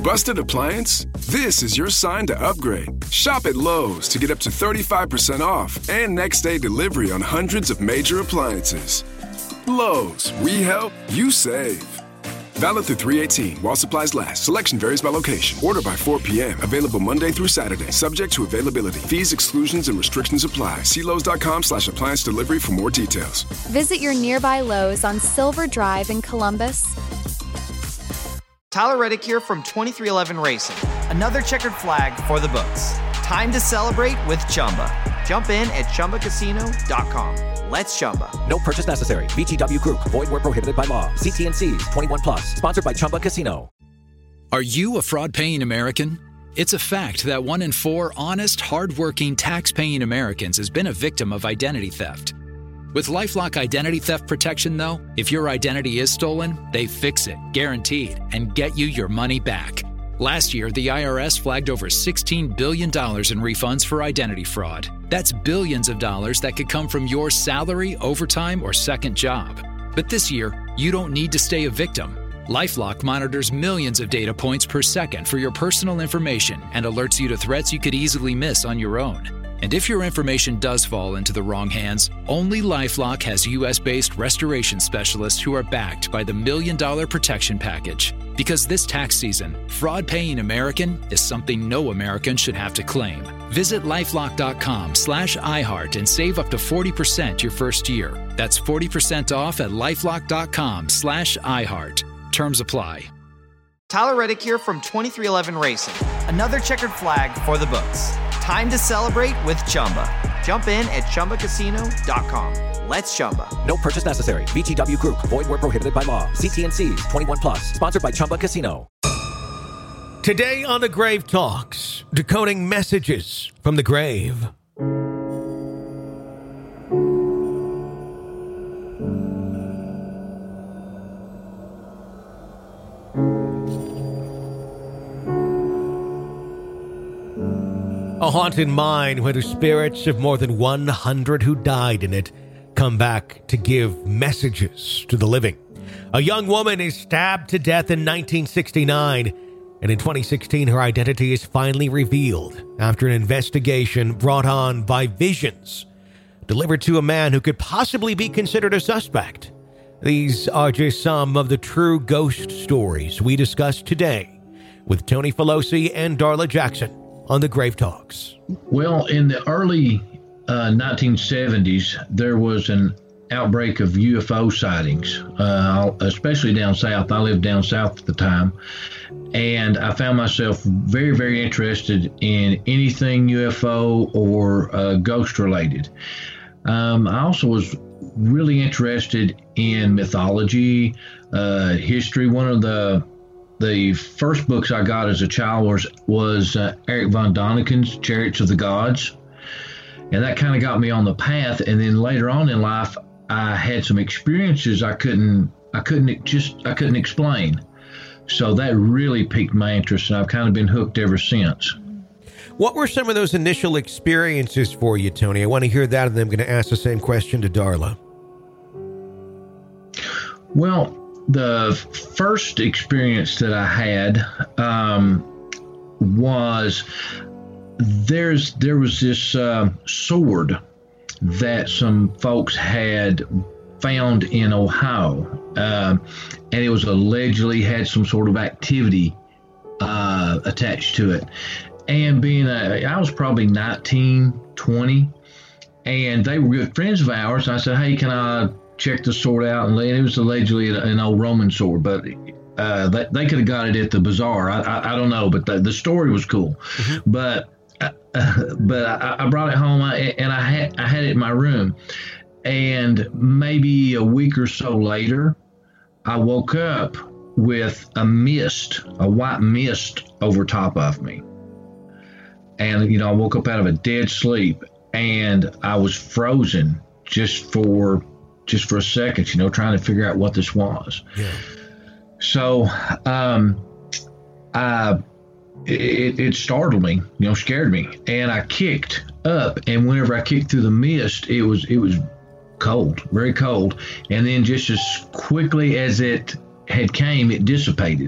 Busted appliance? This is your sign to upgrade. Shop at Lowe's to get up to 35% off and next day delivery on hundreds of major appliances. Lowe's, we help, you save. Valid through 3/18 while supplies last. Selection varies by location. Order by 4 p.m. Available Monday through Saturday. Subject to availability. Fees, exclusions, and restrictions apply. See Lowe's.com/appliance delivery for more details. Visit your nearby Lowe's on Silver Drive in Columbus. Tyler Reddick here from 2311 Racing. Another checkered flag for the books. Time to celebrate with Chumba. Jump in at ChumbaCasino.com. Let's Chumba. No purchase necessary. VGW Group. Void where prohibited by law. See T&Cs. 21 plus. Sponsored by Chumba Casino. Are you a fraud-paying American? It's a fact that 1 in 4 honest, hard-working, tax-paying Americans has been a victim of identity theft. With LifeLock Identity Theft Protection, though, if your identity is stolen, they fix it, guaranteed, and get you your money back. Last year, the IRS flagged over $16 billion in refunds for identity fraud. That's billions of dollars that could come from your salary, overtime, or second job. But this year, you don't need to stay a victim. LifeLock monitors millions of data points per second for your personal information and alerts you to threats you could easily miss on your own. And if your information does fall into the wrong hands, only LifeLock has U.S.-based restoration specialists who are backed by the $1 Million Protection Package. Because this tax season, fraud-paying American is something no American should have to claim. Visit LifeLock.com/iHeart and save up to 40% your first year. That's 40% off at LifeLock.com/iHeart. Terms apply. Tyler Reddick here from 2311 Racing. Another checkered flag for the books. Time to celebrate with Chumba. Jump in at ChumbaCasino.com. Let's Chumba. No purchase necessary. VGW Group. Void where prohibited by law. See T&Cs. 21 plus. Sponsored by Chumba Casino. Today on The Grave Talks, decoding messages from the grave. A haunted mine where the spirits of more than 100 who died in it come back to give messages to the living. A young woman is stabbed to death in 1969, and in 2016 her identity is finally revealed after an investigation brought on by visions delivered to a man who could possibly be considered a suspect. These are just some of the true ghost stories we discussed today with Tony Filosi and Darla Jackson on The Grave Talks. Well, in the early 1970s, there was an outbreak of UFO sightings, especially down south. I lived down south at the time, and I found myself very, very interested in anything UFO or ghost related. I also was really interested in mythology, history. One of the first books I got as a child was Eric von Daniken's Chariots of the Gods. And that kind of got me on the path. And then later on in life, I had some experiences I couldn't explain. So that really piqued my interest, and I've kind of been hooked ever since. What were some of those initial experiences for you, Tony? I want to hear that, and then I'm going to ask the same question to Darla. Well, the first experience that I had was there was this sword that some folks had found in Ohio, and it was allegedly had some sort of activity attached to it. And I was probably 19, 20, and they were good friends of ours. I said, hey, can I check the sword out? And it was allegedly an old Roman sword, but they could have got it at the bazaar. I don't know, but the story was cool. Mm-hmm. But I brought it home, and I had it in my room. And maybe a week or so later, I woke up with a white mist over top of me. And, I woke up out of a dead sleep, and I was frozen just for a second, trying to figure out what this was. Yeah. So it startled me, scared me. And I kicked up, and whenever I kicked through the mist, it was cold, very cold. And then just as quickly as it had came, it dissipated.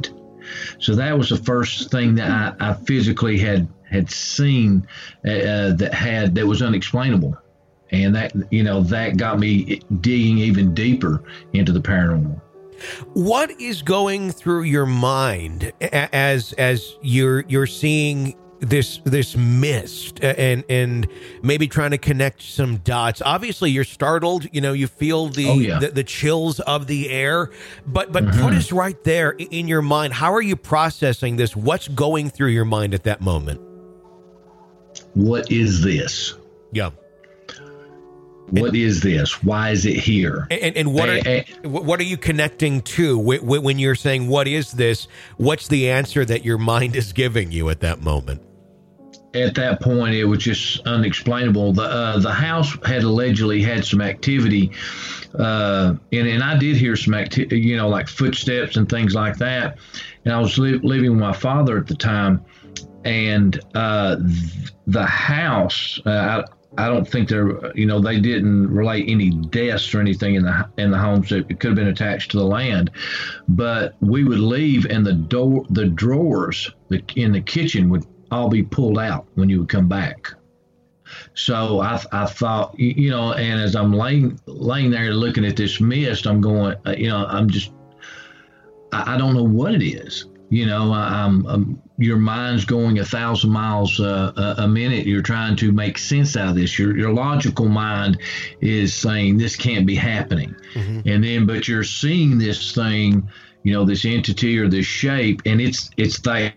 So that was the first thing that I physically had seen that was unexplainable. And that got me digging even deeper into the paranormal. What is going through your mind as you're seeing this mist and maybe trying to connect some dots? Obviously, you're startled. You feel the chills of the air. But put us right there in your mind. How are you processing this? What's going through your mind at that moment? What is this? Yeah. What is this? Why is it here? And what are you connecting to when you're saying, what is this? What's the answer that your mind is giving you at that moment? At that point, it was just unexplainable. The house had allegedly had some activity, and I did hear some activity, like footsteps and things like that. And I was living with my father at the time, and the house, I don't think they didn't relate any deaths or anything in the homes. It could have been attached to the land, but we would leave, and the drawers in the kitchen would all be pulled out when you would come back. So I thought, and as I'm laying there looking at this mist, I'm going, I don't know what it is. Your mind's going 1,000 miles a minute. You're trying to make sense out of this. Your logical mind is saying this can't be happening. Mm-hmm. But you're seeing this thing, this entity or this shape, and it's there.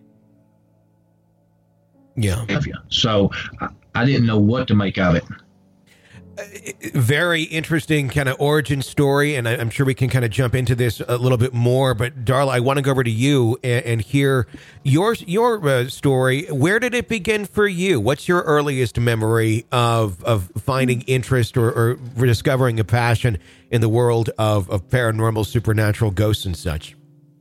Yeah. So I didn't know what to make of it. Very interesting kind of origin story, and I'm sure we can kind of jump into this a little bit more. But Darla, I want to go over to you and hear your story. Where did it begin for you? What's your earliest memory of finding interest or discovering a passion in the world of paranormal, supernatural, ghosts, and such?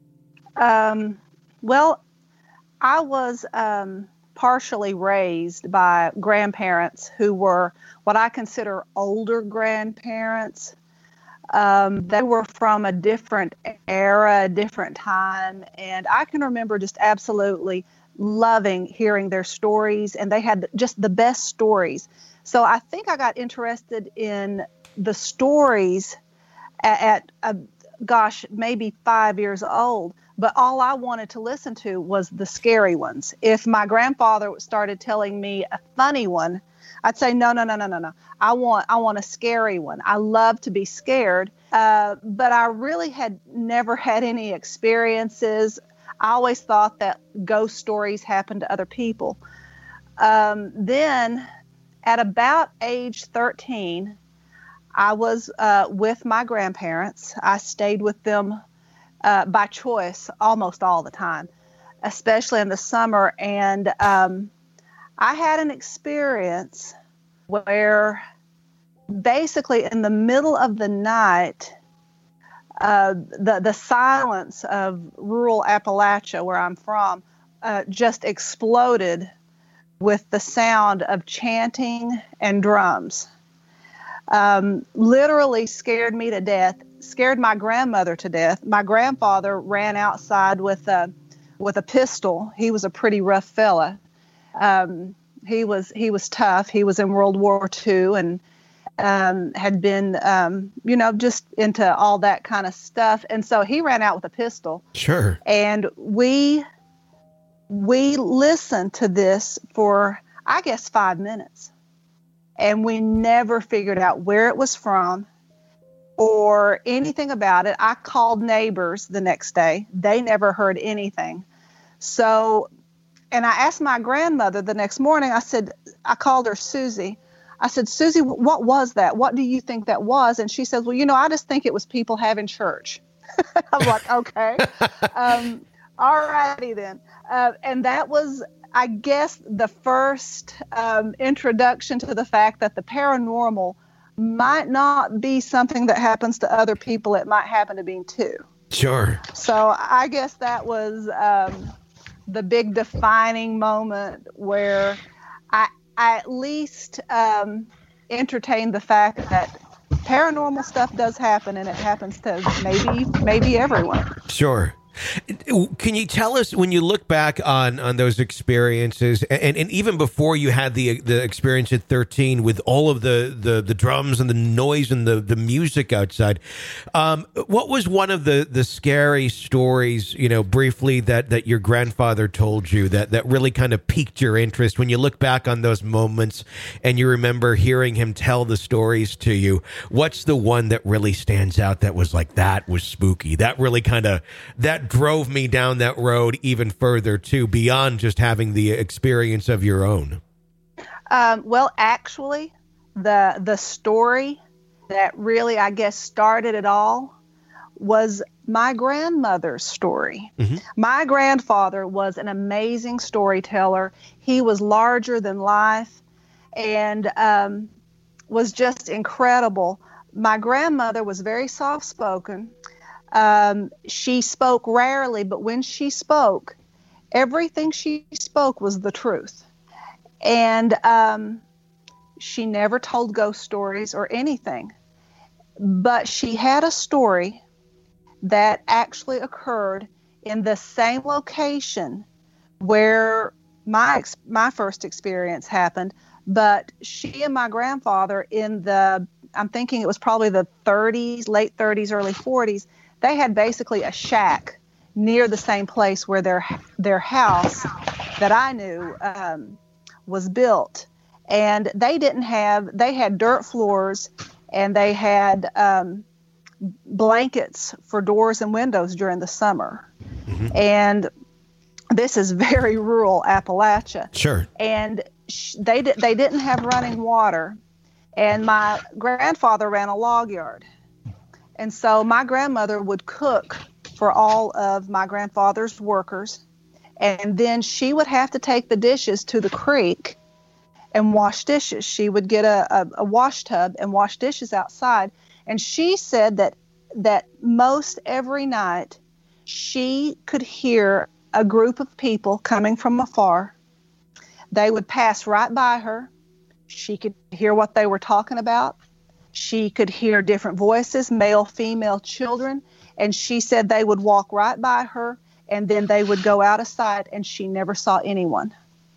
Well, I was partially raised by grandparents who were what I consider older grandparents. They were from a different era, a different time, and I can remember just absolutely loving hearing their stories, and they had just the best stories. So I think I got interested in the stories at maybe 5 years old. But all I wanted to listen to was the scary ones. If my grandfather started telling me a funny one, I'd say, no. I want a scary one. I love to be scared. But I really had never had any experiences. I always thought that ghost stories happened to other people. Then at about age 13, I was with my grandparents. I stayed with them by choice almost all the time, especially in the summer. And I had an experience where basically in the middle of the night, the silence of rural Appalachia, where I'm from, just exploded with the sound of chanting and drums. Literally scared me to death. Scared my grandmother to death. My grandfather ran outside with a pistol. He was a pretty rough fella. He was tough. He was in World War II and had been just into all that kind of stuff. And so he ran out with a pistol. Sure. And we listened to this for I guess 5 minutes, and we never figured out where it was from or anything about it. I called neighbors the next day. They never heard anything. So, and I asked my grandmother the next morning, I called her Susie. I said, Susie, what was that? What do you think that was? And she said, well, I just think it was people having church. I'm like, okay. All righty then. And that was, I guess, the first introduction to the fact that the paranormal might not be something that happens to other people. It might happen to me too. Sure. So I guess that was the big defining moment where I at least entertained the fact that paranormal stuff does happen, and it happens to maybe everyone. Sure. Can you tell us, when you look back on those experiences, and even before you had the experience at 13 with all of the drums and the noise and the music outside, what was one of the scary stories, briefly, that your grandfather told you that really kind of piqued your interest when you look back on those moments and you remember hearing him tell the stories to you? What's the one that really stands out that was like, that was spooky? That really that drove me down that road even further too, beyond just having the experience of your own? Well, actually, the story that really, I guess, started it all was my grandmother's story. Mm-hmm. My grandfather was an amazing storyteller. He was larger than life and was just incredible. My grandmother was very soft-spoken. She spoke rarely, but when she spoke, everything she spoke was the truth. And she never told ghost stories or anything. But she had a story that actually occurred in the same location where my first experience happened. But she and my grandfather I'm thinking it was probably the 30s, late 30s, early 40s, they had basically a shack near the same place where their house that I knew was built. And they had dirt floors, and they had blankets for doors and windows during the summer. Mm-hmm. And this is very rural Appalachia. Sure. And they didn't have running water. And my grandfather ran a log yard. And so my grandmother would cook for all of my grandfather's workers. And then she would have to take the dishes to the creek and wash dishes. She would get a wash tub and wash dishes outside. And she said that most every night she could hear a group of people coming from afar. They would pass right by her. She could hear what they were talking about. She could hear different voices, male, female, children. And she said they would walk right by her, and then they would go out of sight, and she never saw anyone.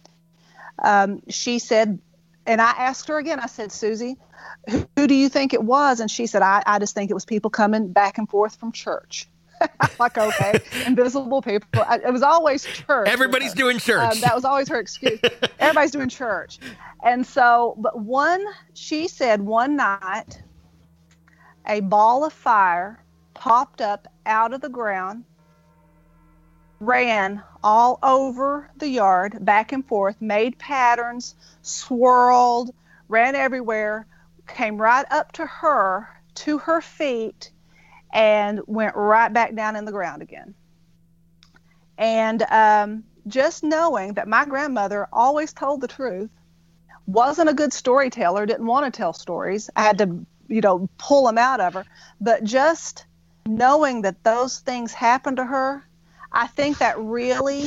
She said, and I asked her again, I said, Susie, who do you think it was? And she said, I just think it was people coming back and forth from church. I'm like, okay, invisible people. It was always church. Everybody's doing church. That was always her excuse. Everybody's doing church. And so, but she said one night, a ball of fire popped up out of the ground, ran all over the yard, back and forth, made patterns, swirled, ran everywhere, came right up to her feet, and went right back down in the ground again. And just knowing that my grandmother always told the truth, wasn't a good storyteller, didn't want to tell stories. I had to, pull them out of her. But just knowing that those things happened to her, I think that really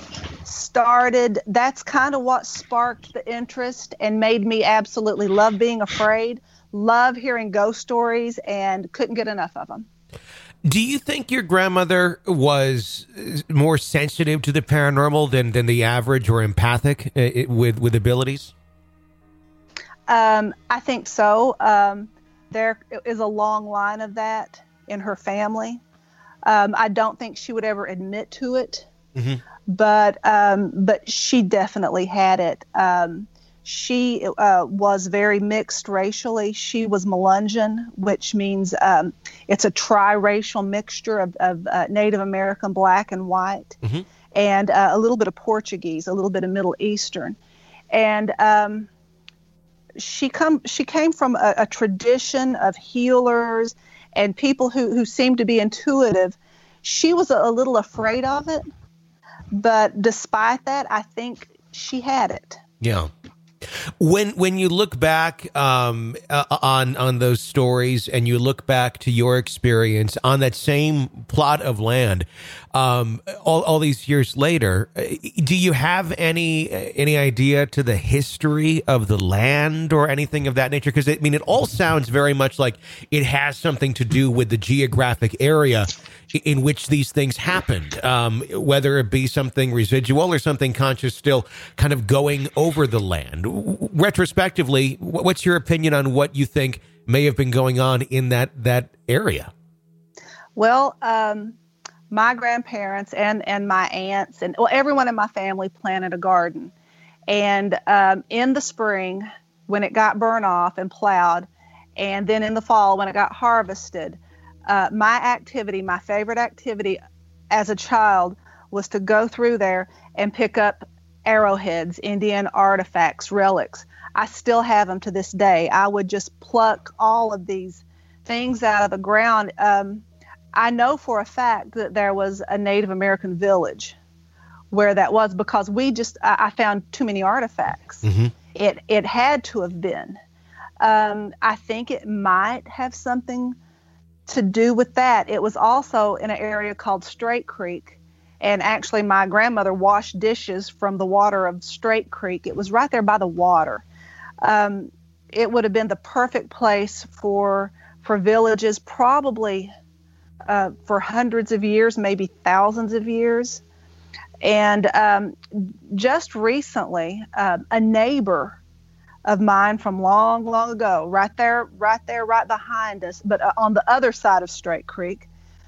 that's kind of what sparked the interest and made me absolutely love being afraid, love hearing ghost stories, and couldn't get enough of them. Do you think your grandmother was more sensitive to the paranormal than the average, or empathic with abilities? I think so. There is a long line of that in her family. I don't think she would ever admit to it, mm-hmm. but she definitely had it. She was very mixed racially. She was Melungeon, which means it's a triracial mixture of Native American, black and white, mm-hmm. and a little bit of Portuguese, a little bit of Middle Eastern. And she came from a tradition of healers and people who seemed to be intuitive. She was a little afraid of it, but despite that, I think she had it. Yeah. When you look back on those stories, and you look back to your experience on that same plot of land, all these years later. Do you have any idea to the history of the land or anything of that nature? Because I mean, it all sounds very much like it has something to do with the geographic area in which these things happened, whether it be something residual or something conscious still kind of going over the land. Retrospectively, what's your opinion on what you think may have been going on in that area? Well, my grandparents and my aunts and everyone in my family planted a garden. And in the spring, when it got burnt off and plowed, and then in the fall when it got harvested, my favorite activity as a child was to go through there and pick up arrowheads, Indian artifacts, relics. I still have them to this day. I would just pluck all of these things out of the ground. I know for a fact that there was a Native American village where that was, because I found too many artifacts. Mm-hmm. It had to have been. I think it might have something to do with that. It was also in an area called Straight Creek. And actually my grandmother washed dishes from the water of Straight Creek. It was right there by the water. It would have been the perfect place for villages, probably for hundreds of years, maybe thousands of years. And just recently, a neighbor of mine from long, long ago, right behind us, but on the other side of Straight Creek,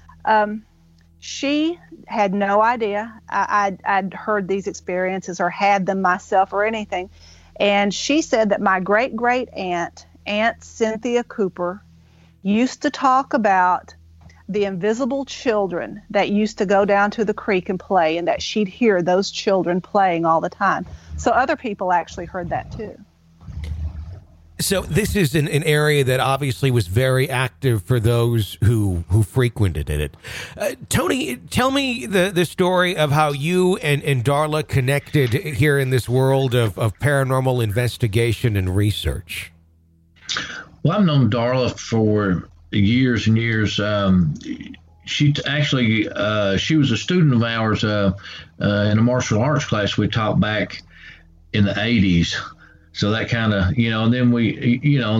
she had no idea I'd heard these experiences or had them myself or anything. And she said that my great-great-aunt, Aunt Cynthia Cooper, used to talk about the invisible children that used to go down to the creek and play, and that she'd hear those children playing all the time. So other people actually heard that too. So this is an area that obviously was very active for those who frequented it. Tony, tell me the story of how you and Darla connected here in this world of paranormal investigation and research. Well, I've known Darla for years and years. She was a student of ours in a martial arts class we taught back in the 80s. So that kind of, and then we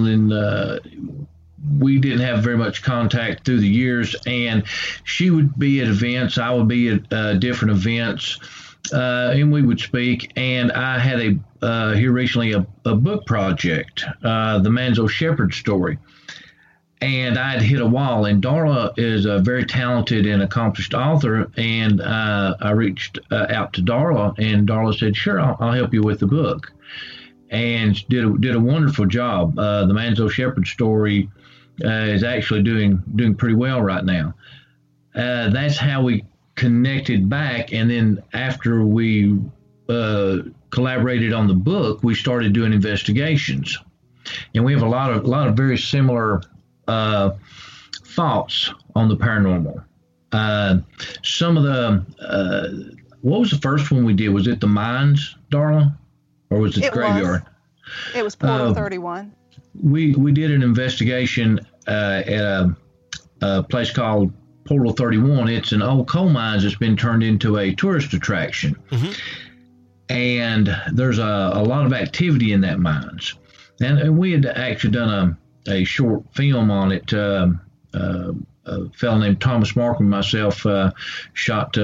didn't have very much contact through the years. And she would be at events, I would be at different events, and we would speak. And I had here recently a book project, the Manzo Shepherd story. And I'd hit a wall. And Darla is a very talented and accomplished author. And I reached out to Darla, and Darla said, "Sure, I'll help you with the book." And did a wonderful job. The Manzo Shepherd story is actually doing pretty well right now. That's how we connected back. And then after we collaborated on the book, we started doing investigations. And we have a lot of very similar thoughts on the paranormal. Some of the what was the first one we did? Was it the mines, Darla? Or was it the graveyard? It was Portal 31. We did an investigation at a place called Portal 31. It's an old coal mines that's been turned into a tourist attraction. Mm-hmm. And there's a lot of activity in that mines. And we had actually done a short film on it. A fellow named Thomas Markham and myself shot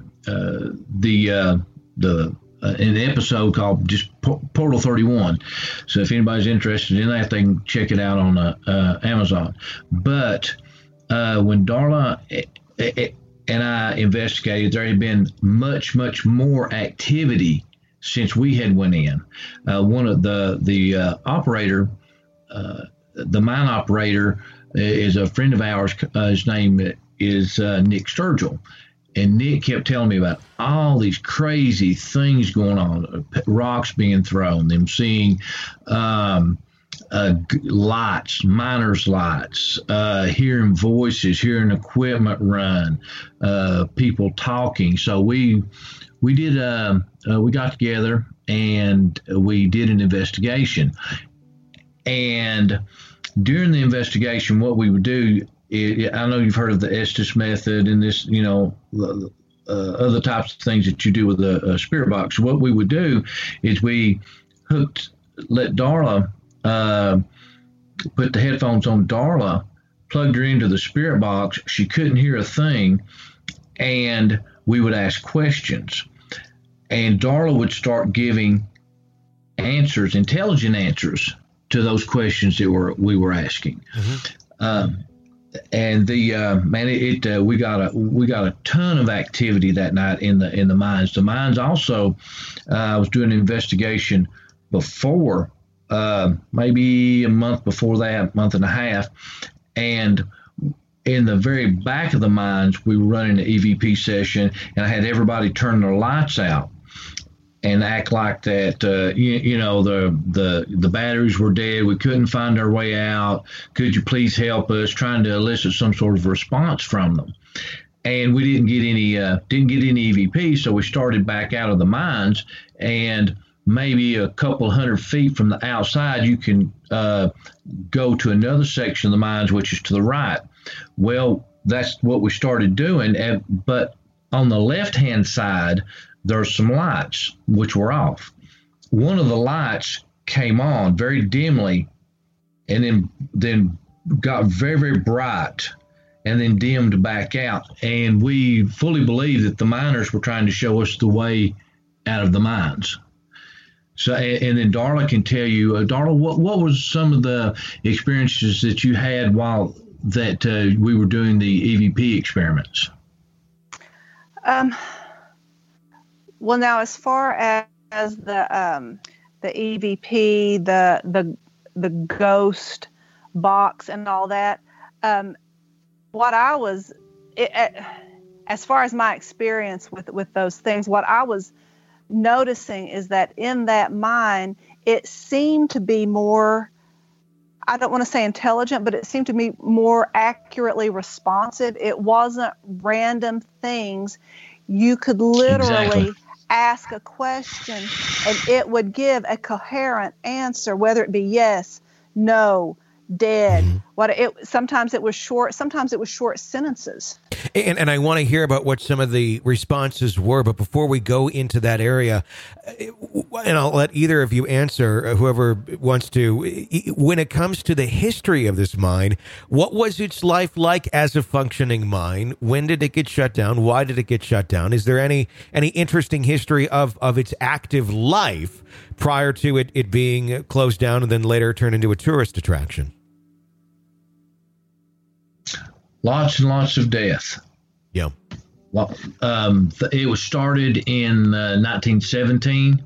an episode called just Portal 31. So if anybody's interested in that, they can check it out on Amazon. But when Darla and I investigated, there had been much, much more activity since we had went in. One of the operator, the mine operator, is a friend of ours. His name is Nick Sturgill. And Nick kept telling me about all these crazy things going on, rocks being thrown, them seeing lights, miners' lights, hearing voices, hearing equipment run, people talking. So we got together and we did an investigation. And during the investigation, what we would do, I know you've heard of the Estes method and this, other types of things that you do with a spirit box. What we would do is we let Darla put the headphones on Darla, plugged her into the spirit box. She couldn't hear a thing, and we would ask questions. And Darla would start giving answers, intelligent answers to those questions that we were asking. And the we got a ton of activity that night in the mines. The mines also, I was doing an investigation before, maybe a month before that, month and a half, and in the very back of the mines, we were running an EVP session, and I had everybody turn their lights out and act like that, the batteries were dead. We couldn't find our way out. Could you please help us? Trying to elicit some sort of response from them. And we didn't get any EVP, so we started back out of the mines, and maybe a couple hundred feet from the outside, you can go to another section of the mines, which is to the right. Well, that's what we started doing, but on the left-hand side, there's some lights which were off. One of the lights came on very dimly, and then got very, very bright, and then dimmed back out. And we fully believe that the miners were trying to show us the way out of the mines. So, and then Darla can tell you, Darla, what was some of the experiences that you had while that we were doing the EVP experiments? Well, now as far as the EVP, the ghost box, and all that, what I was, as far as my experience with those things, what I was noticing is that in that mine, it seemed to be more, I don't want to say intelligent, but it seemed to be more accurately responsive. It wasn't random things. You could literally ask a question and it would give a coherent answer, whether it be yes, no, dead. Sometimes it was short sentences. And I want to hear about what some of the responses were, but before we go into that area, and I'll let either of you answer, whoever wants to, when it comes to the history of this mine, what was its life like as a functioning mine? When did it get shut down? Why did it get shut down? Is there any interesting history of its active life prior to it being closed down and then later turned into a tourist attraction? Lots and lots of death. Yeah. Well, it was started in 1917.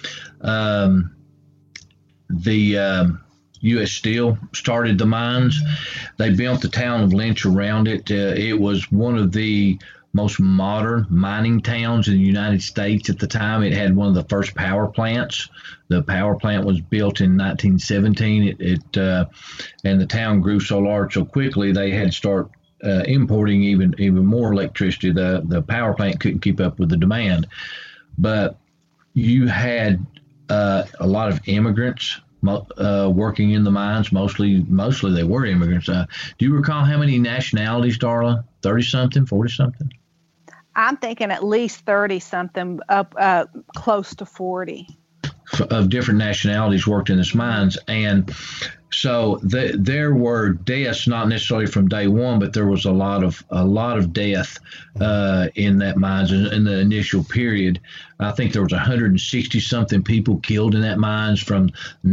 The U.S. Steel started the mines. They built the town of Lynch around it. It was one of the most modern mining towns in the United States at the time. It had one of the first power plants. The power plant was built in 1917. And the town grew so large so quickly they had to start importing even more electricity. The power plant couldn't keep up with the demand. But you had a lot of immigrants working in the mines. Mostly they were immigrants. Do you recall how many nationalities, Darla? 30-something, 40-something? I'm thinking at least 30-something, up close to 40. Of different nationalities worked in this mines. And so there were deaths, not necessarily from day one, but there was a lot of death in that mines in the initial period. I think there was 160-something people killed in that mines from,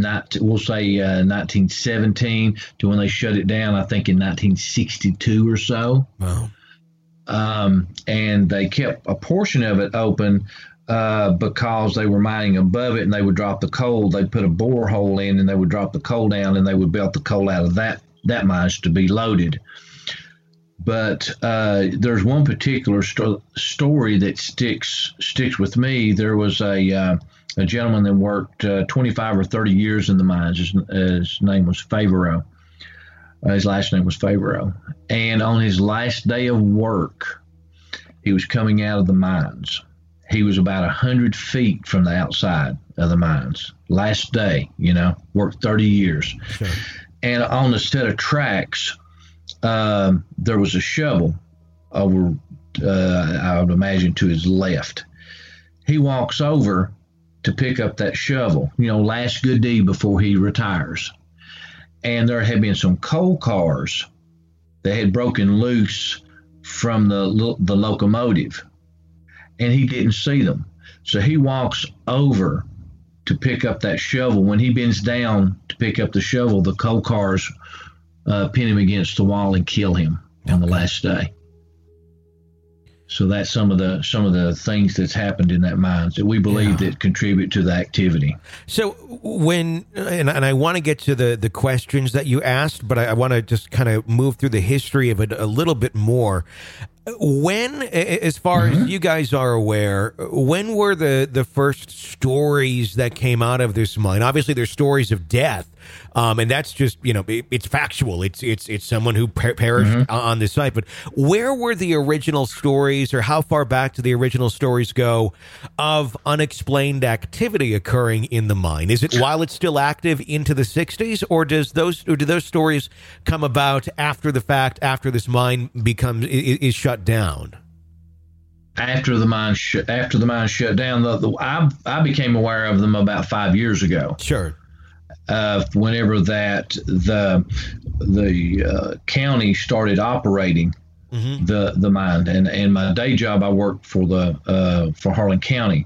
1917 to when they shut it down, I think in 1962 or so. Wow. And they kept a portion of it open because they were mining above it, and they would drop the coal. They'd put a borehole in, and they would drop the coal down, and they would belt the coal out of that mines to be loaded. But there's one particular story that sticks with me. There was a gentleman that worked 25 or 30 years in the mines. His name was Favreau. His last name was Favreau. And on his last day of work, he was coming out of the mines. He was about 100 feet from the outside of the mines. Last day, worked 30 years. Sure. And on the set of tracks, there was a shovel over I would imagine to his left. He walks over to pick up that shovel, last good deed before he retires. And there had been some coal cars that had broken loose from the locomotive, and he didn't see them. So he walks over to pick up that shovel. When he bends down to pick up the shovel, the coal cars pin him against the wall and kill him on the last day. So that's some of the things that's happened in that mine that we believe that contribute to the activity. So and I want to get to the questions that you asked, but I want to just kind of move through the history of it a little bit more. When, as far as you guys are aware, when were the first stories that came out of this mine? Obviously, there's stories of death, and that's just it's factual. It's someone who perished on the site. But where were the original stories, or how far back do the original stories go of unexplained activity occurring in the mine? Is it while it's still active into the 60s, or do those stories come about after the fact, after this mine is shut down? After the mine shut down, I became aware of them about 5 years ago. Sure. Whenever that the county started operating the mine, and my day job, I worked for Harlan County,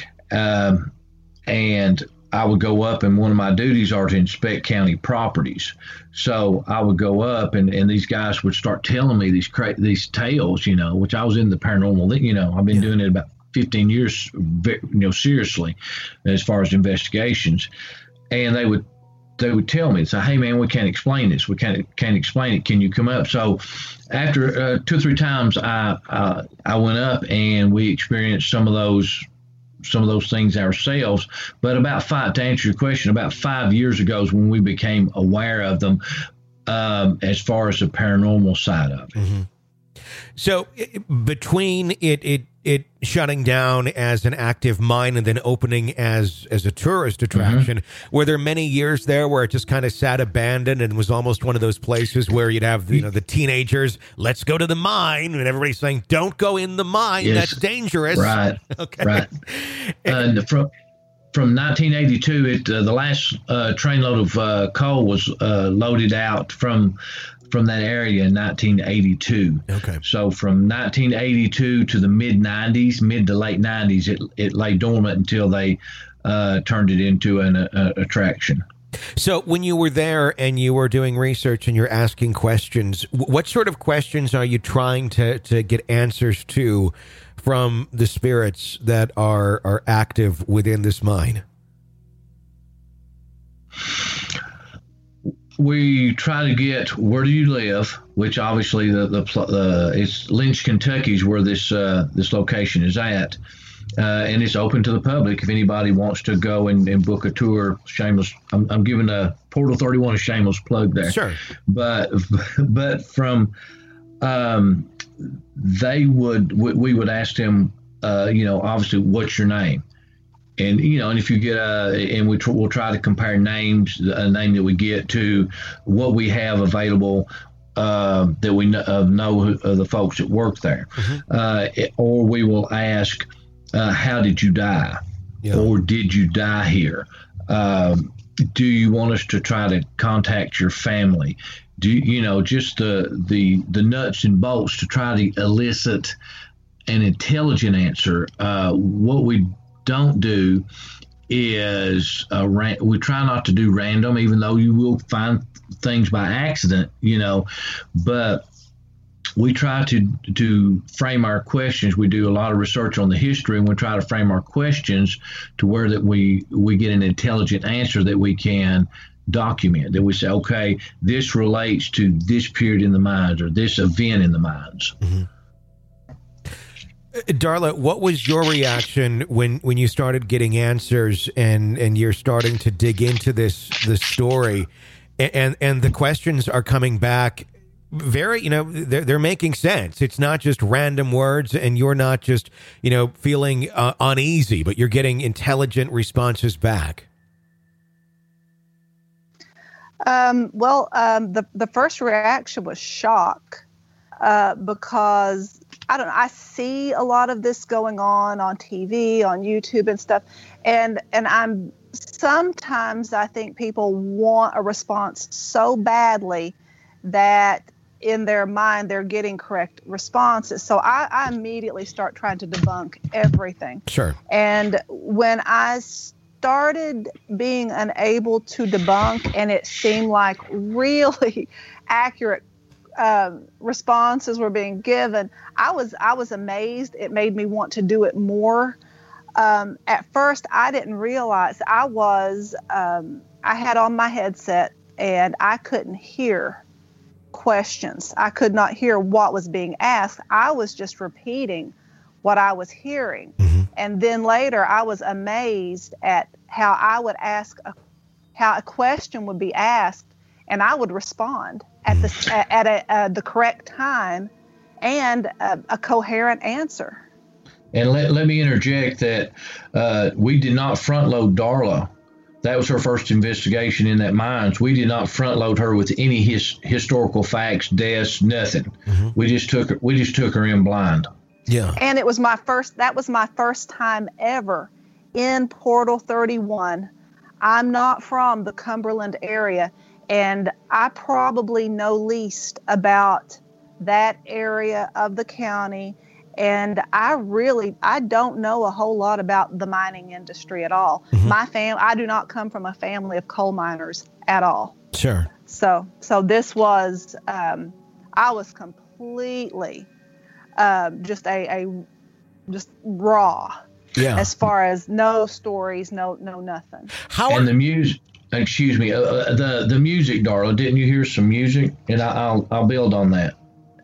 and I would go up, and one of my duties are to inspect county properties. So I would go up, and these guys would start telling me these tales, which I was in the paranormal. I've been doing it about 15 years, seriously, as far as investigations. And they would tell me, say, "Hey man, we can't explain this. We can't explain it. Can you come up?" So after 2 or 3 times, I went up, and we experienced some of those things ourselves. But to answer your question, about 5 years ago is when we became aware of them, as far as the paranormal side of it. So between it shutting down as an active mine and then opening as a tourist attraction, were there many years there where it just kind of sat abandoned and was almost one of those places where you'd have the teenagers, let's go to the mine, and everybody's saying, don't go in the mine, that's dangerous. Right. Okay. Right. And from 1982, the last trainload of coal was loaded out from that area in 1982. Okay. So from 1982 to the mid to late 90s, it lay dormant until they turned it into an attraction. So when you were there and you were doing research and you're asking questions, what sort of questions are you trying to get answers to from the spirits that are active within this mine? We try to get, where do you live, which obviously it's Lynch, Kentucky is where this location is at, and it's open to the public if anybody wants to go and book a tour. Shameless, I'm giving a Portal 31 a shameless plug there. Sure. But from we would ask them, obviously, what's your name? And, and if you get we'll try to compare names, a name that we get to what we have available, that we know the folks that work there. Or we will ask, how did you die? Yeah. Or did you die here? Do you want us to try to contact your family? Do just the nuts and bolts to try to elicit an intelligent answer. What we don't do is we try not to do random, even though you will find things by accident, but we try to frame our questions. We do a lot of research on the history, and we try to frame our questions to where that we get an intelligent answer that we can document, that we say, okay, this relates to this period in the mines or this event in the mines. Darla, what was your reaction when you started getting answers and you're starting to dig into this story, and the questions are coming back very, they're making sense. It's not just random words, and you're not just, feeling uneasy, but you're getting intelligent responses back. The first reaction was shock, because I don't know. I see a lot of this going on TV, on YouTube and stuff. And sometimes I think people want a response so badly that in their mind they're getting correct responses. So I immediately start trying to debunk everything. Sure. And when I started being unable to debunk and it seemed like really accurate responses were being given, I was amazed. It made me want to do it more. At first, I didn't realize I had on my headset and I couldn't hear questions. I could not hear what was being asked. I was just repeating what I was hearing. Mm-hmm. And then later, I was amazed at how I would how a question would be asked, and I would respond at the correct time and a coherent answer. And let me interject that we did not front load Darla. That was her first investigation in that mines. We did not front load her with any historical facts, deaths, nothing. Mm-hmm. We just took her in blind. Yeah. And that was my first time ever in Portal 31. I'm not from the Cumberland area, and I probably know least about that area of the county. And I don't know a whole lot about the mining industry at all. Mm-hmm. I do not come from a family of coal miners at all. Sure. So this was, I was completely just raw. Yeah. As far as no stories, no nothing. And the music. Excuse me. The music, Darla. Didn't you hear some music? And I'll build on that.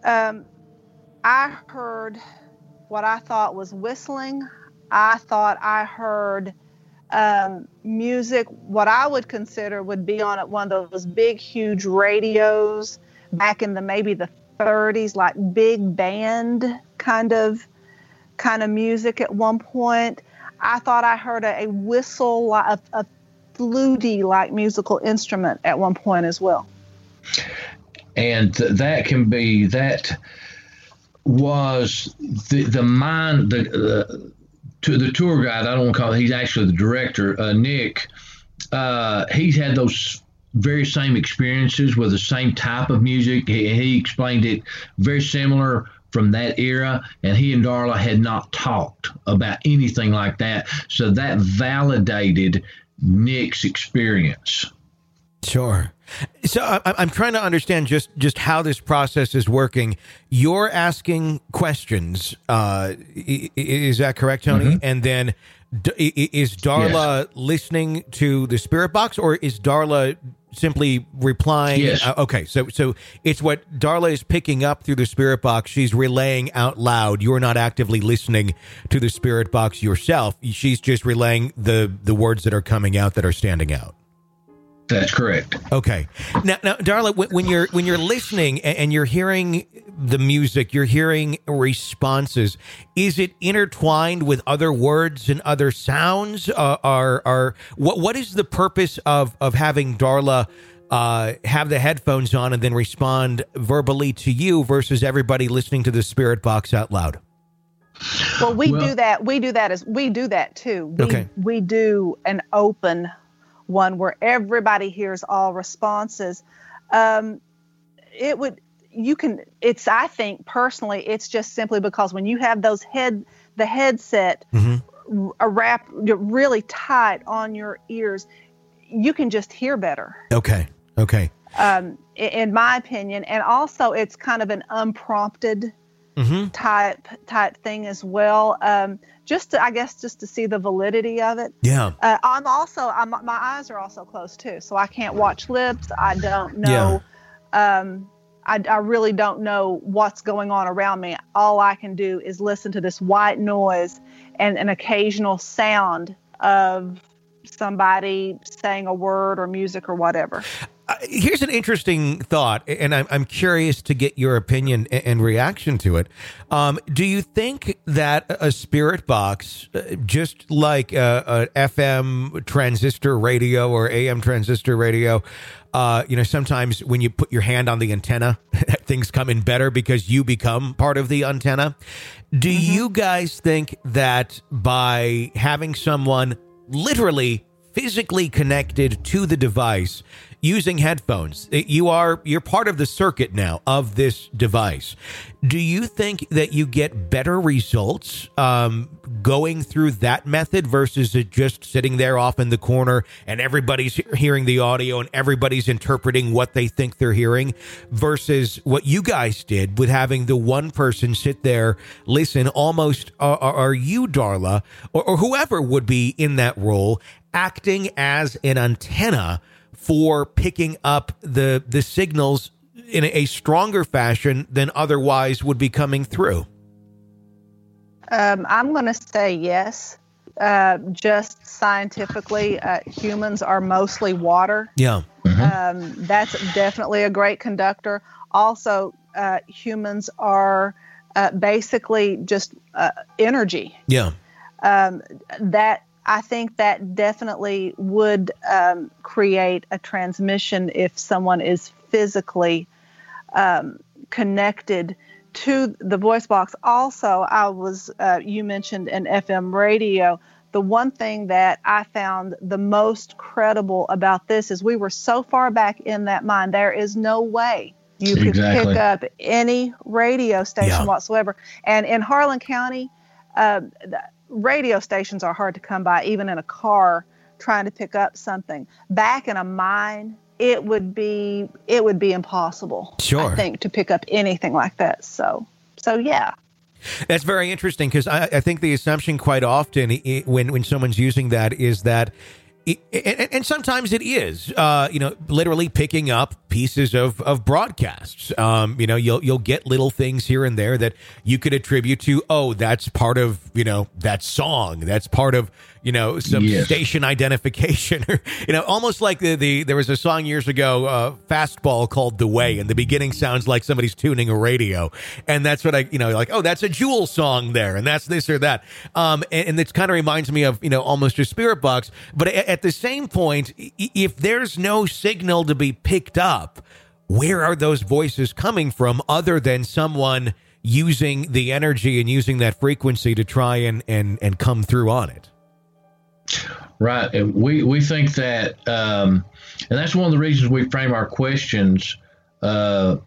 I heard what I thought was whistling. I thought I heard music, what I would consider would be on one of those big, huge radios back in maybe the 30s, like big band kind of music at one point. I thought I heard a whistle, a fluty-like musical instrument at one point as well. And that was the mind, to the tour guide. I don't want to call him, he's actually the director, Nick. He's had those very same experiences with the same type of music. He explained it very similar from that era, and he and Darla had not talked about anything like that. So that validated Nick's experience. Sure. So I'm trying to understand just how this process is working. You're asking questions. Is that correct, Tony? Mm-hmm. And then is Darla listening to the spirit box, or is Darla simply replying? Yes. Okay. So it's what Darla is picking up through the spirit box. She's relaying out loud. You're not actively listening to the spirit box yourself. She's just relaying the words that are coming out, that are standing out. That's correct. Okay. Now, Darla, when you're listening and you're hearing the music, you're hearing responses, is it intertwined with other words and other sounds? What is the purpose of having Darla have the headphones on and then respond verbally to you versus everybody listening to the spirit box out loud? Well, we do that. We do that too. We do an open one where everybody hears all responses. I think personally, it's just simply because when you have the headset mm-hmm. wrapped really tight on your ears, you can just hear better. Okay. In my opinion, and also it's kind of an unprompted mm-hmm. type thing as well. Just to see the validity of it. Yeah. My eyes are also closed too, so I can't watch lips. I don't know. Yeah. I really don't know what's going on around me. All I can do is listen to this white noise and an occasional sound of somebody saying a word or music or whatever. Here's an interesting thought, and I'm curious to get your opinion and reaction to it. Do you think that a spirit box, just like a FM transistor radio or AM transistor radio, sometimes when you put your hand on the antenna, things come in better because you become part of the antenna? Do you guys think that by having someone literally physically connected to the device using headphones, you're part of the circuit now of this device, do you think that you get better results going through that method versus it just sitting there off in the corner and everybody's hearing the audio and everybody's interpreting what they think they're hearing, versus what you guys did with having the one person sit there, listen, almost are you, Darla, or whoever would be in that role, acting as an antenna for picking up the signals in a stronger fashion than otherwise would be coming through? I'm going to say yes. Just scientifically, humans are mostly water. Yeah. That's definitely a great conductor. Also, humans are basically just energy. Yeah. I think that definitely would create a transmission if someone is physically connected to the voice box. Also, you mentioned an FM radio. The one thing that I found the most credible about this is we were so far back in that mine, there is no way you could pick up any radio station whatsoever. And in Harlan County, radio stations are hard to come by, even in a car trying to pick up something. Back in a mine, it would be impossible, sure, I think, to pick up anything like that. So yeah. That's very interesting, because I think the assumption quite often when someone's using that is that, and sometimes it is, literally picking up pieces of broadcasts. You'll get little things here and there that you could attribute to, oh, that's part of, that song. That's part of, some station identification, or, almost like there was a song years ago, Fastball, called The Way, and the beginning sounds like somebody's tuning a radio. And that's what oh, that's a Jewel song there, and that's this or that. And it kind of reminds me of, almost a spirit box. But at the same point, if there's no signal to be picked up, where are those voices coming from other than someone using the energy and using that frequency to try and come through on it? Right. And we think that, and that's one of the reasons we frame our questions, so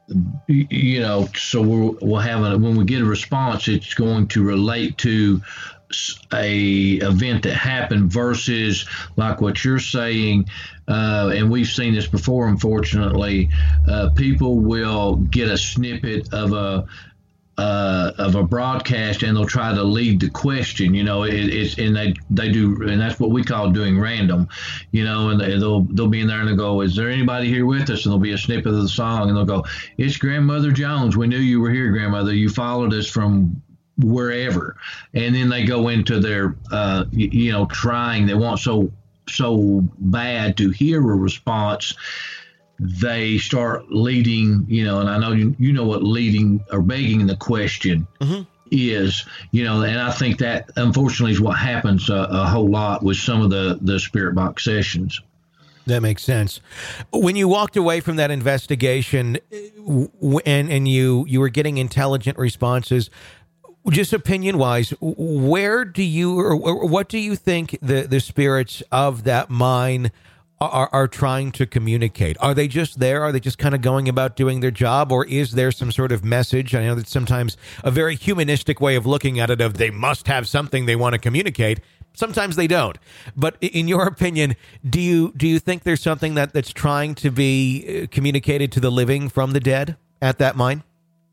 we'll have when we get a response, it's going to relate to a event that happened versus like what you're saying. And we've seen this before, unfortunately. People will get a snippet of a broadcast and they'll try to lead the question, and they do, and that's what we call doing random, and they'll be in there and they'll go, is there anybody here with us? And there'll be a snippet of the song and they'll go, it's Grandmother Jones. We knew you were here, Grandmother. You followed us from wherever. And then they go into their, trying, they want so bad to hear a response. They start leading, and I know you know what leading or begging the question is, and I think that unfortunately is what happens a whole lot with some of the spirit box sessions. That makes sense. When you walked away from that investigation and you were getting intelligent responses, just opinion-wise, where do you or what do you think the spirits of that mine are trying to communicate? Are they just there? Are they just kind of going about doing their job? Or is there some sort of message? I know that's sometimes a very humanistic way of looking at it, of they must have something they want to communicate. Sometimes they don't. But in your opinion, do you think there's something that's trying to be communicated to the living from the dead at that mine?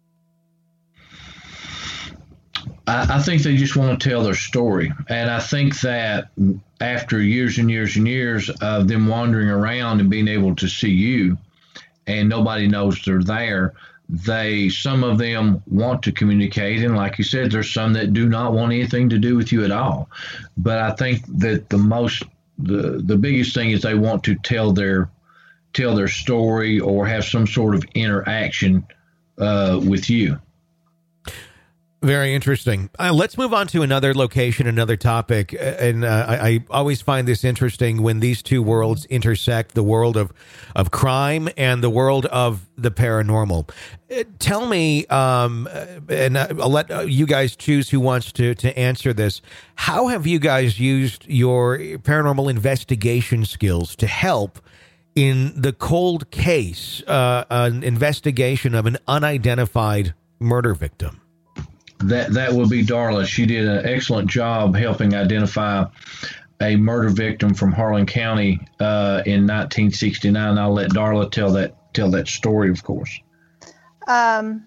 I think they just want to tell their story. And I think that after years and years and years of them wandering around and being able to see you and nobody knows they're there, some of them want to communicate. And like you said, there's some that do not want anything to do with you at all. But I think that the biggest thing is they want to tell tell their story or have some sort of interaction with you. Very interesting. Let's move on to another location, another topic. And I always find this interesting when these two worlds intersect, the world of crime and the world of the paranormal. Tell me, and I'll let you guys choose who wants to answer this. How have you guys used your paranormal investigation skills to help in the cold case, an investigation of an unidentified murder victim? That would be Darla. She did an excellent job helping identify a murder victim from Harlan County in 1969. I'll let Darla tell that story, of course. In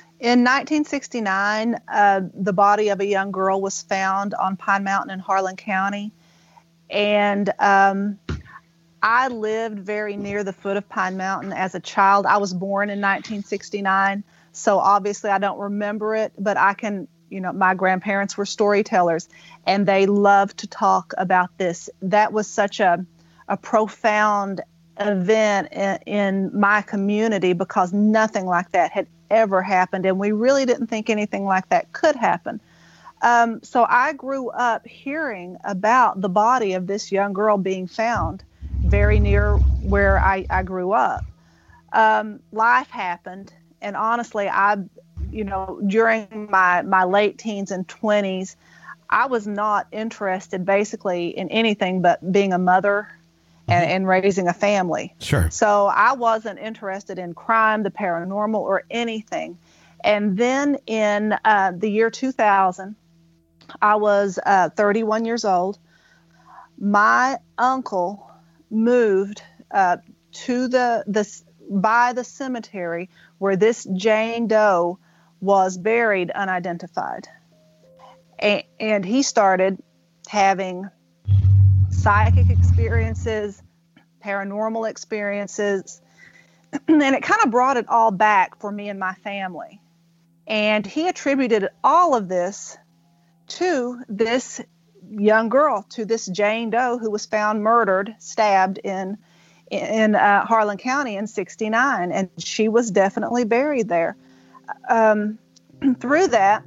1969, the body of a young girl was found on Pine Mountain in Harlan County, and I lived very near the foot of Pine Mountain as a child. I was born in 1969. So obviously I don't remember it, but I can, my grandparents were storytellers and they loved to talk about this. That was such a profound event in my community because nothing like that had ever happened. And we really didn't think anything like that could happen. So I grew up hearing about the body of this young girl being found very near where I grew up. Life happened. And honestly, during my late teens and 20s, I was not interested basically in anything but being a mother and raising a family. Sure. So I wasn't interested in crime, the paranormal, or anything. And then in the year 2000, I was 31 years old. My uncle moved to by the cemetery where this Jane Doe was buried unidentified. And he started having psychic experiences, paranormal experiences, and it kind of brought it all back for me and my family. And he attributed all of this to this young girl, to this Jane Doe who was found murdered, stabbed in Harlan County in 1969, and she was definitely buried there. Through that,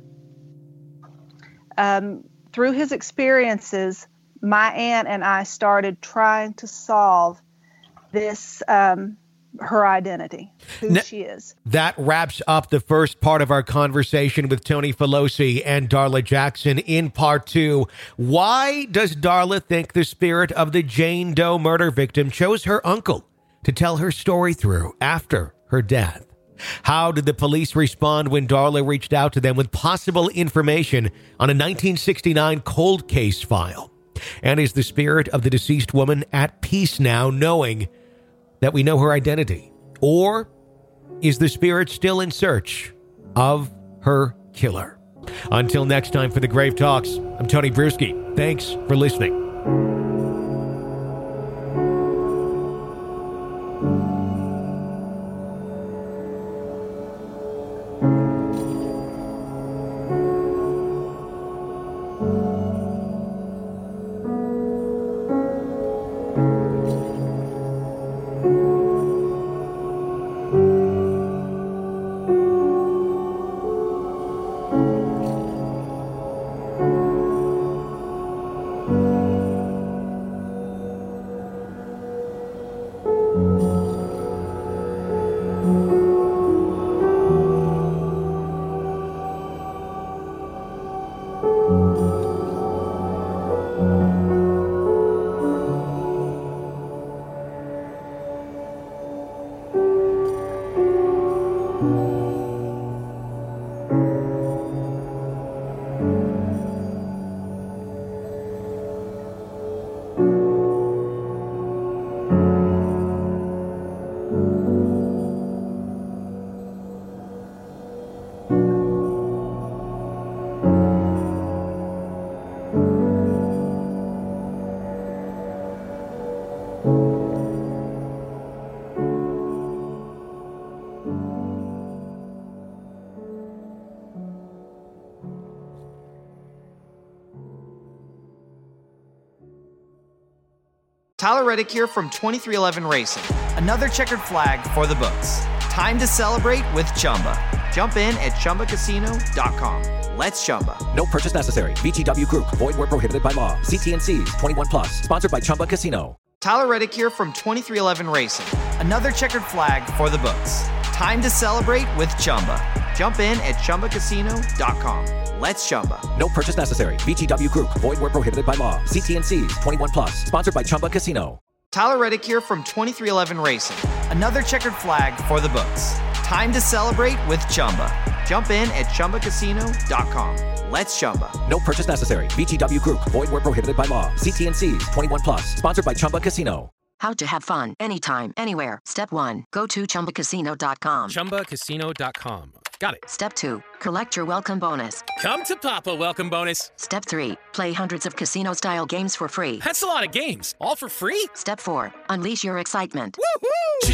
through his experiences, my aunt and I started trying to solve this, her identity, who she is. That wraps up the first part of our conversation with Tony Filosi and Darla Jackson. In part two, why does Darla think the spirit of the Jane Doe murder victim chose her uncle to tell her story through after her death? How did the police respond when Darla reached out to them with possible information on a 1969 cold case file? And is the spirit of the deceased woman at peace now, knowing that we know her identity? Or is the spirit still in search of her killer? Until next time for the Grave Talks, I'm Tony Bruschi. Thanks for listening. Tyler Reddick here from 2311 Racing. Another checkered flag for the books. Time to celebrate with Chumba. Jump in at ChumbaCasino.com. Let's Chumba. No purchase necessary. VGW Group. Void where prohibited by law. See T&Cs. 21 plus. Sponsored by Chumba Casino. Tyler Reddick here from 2311 Racing. Another checkered flag for the books. Time to celebrate with Chumba. Jump in at ChumbaCasino.com. Let's Chumba. No purchase necessary. VGW Group. Void where prohibited by law. See T&Cs. 21 plus. Sponsored by Chumba Casino. Tyler Reddick here from 2311 Racing. Another checkered flag for the books. Time to celebrate with Chumba. Jump in at ChumbaCasino.com. Let's Chumba. No purchase necessary. VGW Group. Void where prohibited by law. See T&Cs. 21 plus. Sponsored by Chumba Casino. How to have fun anytime, anywhere. Step 1. Go to ChumbaCasino.com. ChumbaCasino.com. Got it. Step 2. Collect your welcome bonus. Come to Papa welcome bonus. Step 3. Play hundreds of casino-style games for free. That's a lot of games. All for free? Step 4. Unleash your excitement. Woohoo!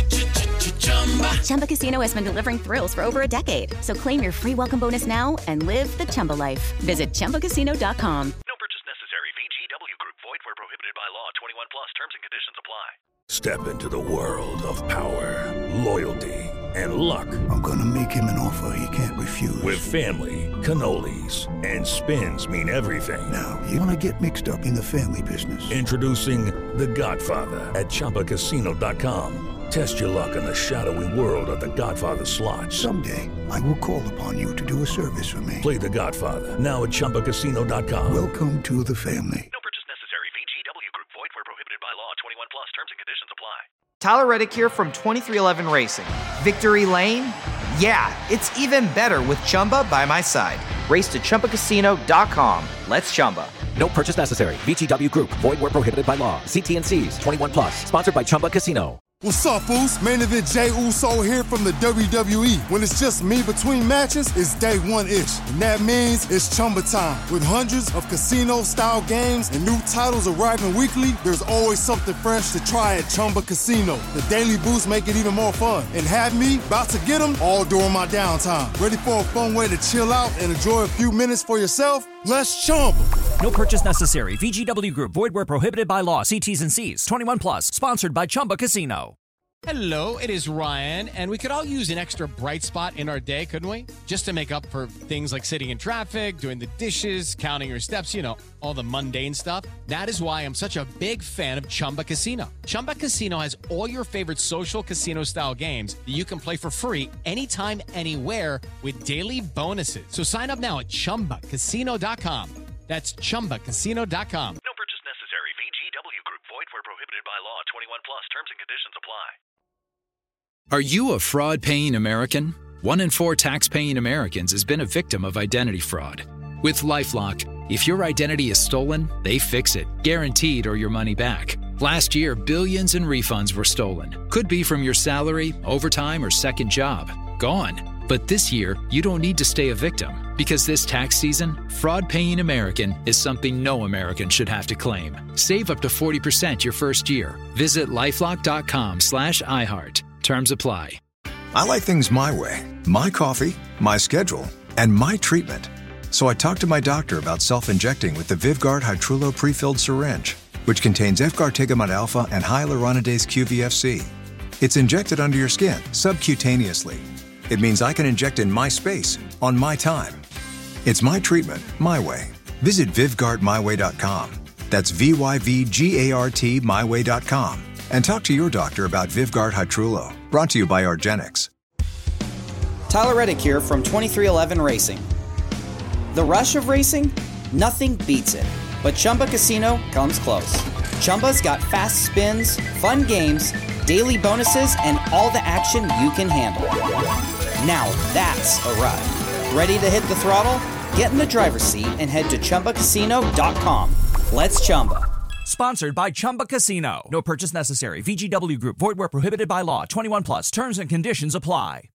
Chumba Casino has been delivering thrills for over a decade. So claim your free welcome bonus now and live the Chumba life. Visit ChumbaCasino.com. No purchase necessary. VGW Group. Void where prohibited by law. 21 plus. Terms and conditions apply. Step into the world of power, loyalty, and luck. I'm going to make him an offer he can't refuse. With family, cannolis, and spins mean everything. Now, you want to get mixed up in the family business. Introducing The Godfather at ChumbaCasino.com. Test your luck in the shadowy world of The Godfather slot. Someday, I will call upon you to do a service for me. Play The Godfather now at ChumbaCasino.com. Welcome to the family. No purchase necessary. VGW Group. Void where prohibited by law. 21 plus. Terms and conditions apply. Tyler Reddick here from 2311 Racing. Victory Lane? Yeah, it's even better with Chumba by my side. Race to ChumbaCasino.com. Let's Chumba. No purchase necessary. VGW Group. Void where prohibited by law. See T&Cs. 21 plus. Sponsored by Chumba Casino. What's up, Foos? Main event Jey Uso here from the WWE. When it's just me between matches, it's day one-ish. And that means it's Chumba time. With hundreds of casino-style games and new titles arriving weekly, there's always something fresh to try at Chumba Casino. The daily boosts make it even more fun. And have me about to get them all during my downtime. Ready for a fun way to chill out and enjoy a few minutes for yourself? Let's Chumba. No purchase necessary. VGW Group. Void where prohibited by law. See T's and C's. 21 plus. Sponsored by Chumba Casino. Hello, it is Ryan, and we could all use an extra bright spot in our day, couldn't we? Just to make up for things like sitting in traffic, doing the dishes, counting your steps, you know, all the mundane stuff. That is why I'm such a big fan of Chumba Casino. Chumba Casino has all your favorite social casino-style games that you can play for free anytime, anywhere with daily bonuses. So sign up now at ChumbaCasino.com. That's ChumbaCasino.com. No purchase necessary. VGW Group. Void where prohibited by law. 21 plus. Terms and conditions apply. Are you a fraud-paying American? 1 in 4 tax-paying Americans has been a victim of identity fraud. With LifeLock, if your identity is stolen, they fix it, guaranteed or your money back. Last year, billions in refunds were stolen. Could be from your salary, overtime, or second job. Gone. But this year, you don't need to stay a victim, because this tax season, fraud-paying American is something no American should have to claim. Save up to 40% your first year. Visit LifeLock.com/iHeart. Terms apply. I like things my way. My coffee, my schedule, and my treatment. So I talked to my doctor about self-injecting with the Vyvgart Hytrulo prefilled syringe, which contains Efgartigimod alpha and hyaluronidase QVFC. It's injected under your skin, subcutaneously. It means I can inject in my space, on my time. It's my treatment, my way. Visit VyvgartMyWay.com. That's VYVGART MyWay.com. And talk to your doctor about Vyvgart Hytrulo. Brought to you by argenx. Tyler Reddick here from 2311 Racing. The rush of racing? Nothing beats it. But Chumba Casino comes close. Chumba's got fast spins, fun games, daily bonuses, and all the action you can handle. Now that's a ride. Ready to hit the throttle? Get in the driver's seat and head to ChumbaCasino.com. Let's Chumba. Sponsored by Chumba Casino. No purchase necessary. VGW Group. Void where prohibited by law. 21 plus. Terms and conditions apply.